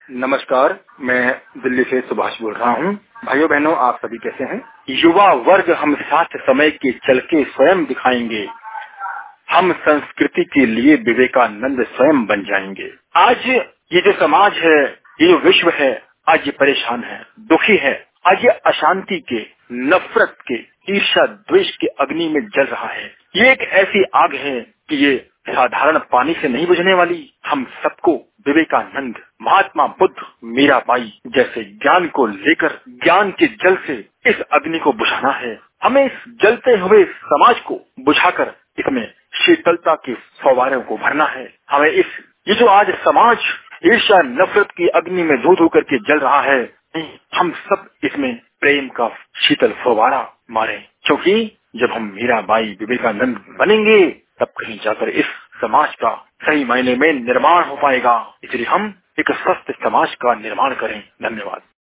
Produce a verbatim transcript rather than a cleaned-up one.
नमस्कार, मैं दिल्ली से सुभाष बोल रहा हूँ। भाइयों बहनों, आप सभी कैसे हैं? युवा वर्ग हम साथ समय के चल के स्वयं दिखाएंगे, हम संस्कृति के लिए विवेकानंद स्वयं बन जाएंगे। आज ये जो समाज है, ये जो विश्व है, आज ये परेशान है, दुखी है। आज ये अशांति के, नफरत के, ईर्ष्या द्वेष के अग्नि में जल रहा है। ये एक ऐसी आग है कि ये साधारण पानी से नहीं बुझने वाली। हम सबको विवेकानंद, महात्मा बुद्ध, मीराबाई जैसे ज्ञान को लेकर ज्ञान के जल से इस अग्नि को बुझाना है। हमें इस जलते हुए समाज को बुझाकर इसमें शीतलता के फव्वारों को भरना है। हमें इस ये जो आज समाज ईर्ष्या नफरत की अग्नि में धो धो करके जल रहा है, हम सब इसमें प्रेम का शीतल फव्वारा मारें, क्योंकि जब हम मीराबाई, विवेकानंद बनेंगे तब कहीं जाकर इस समाज का सही मायने में निर्माण हो पाएगा। इसलिए हम एक स्वस्थ समाज का निर्माण करें। धन्यवाद।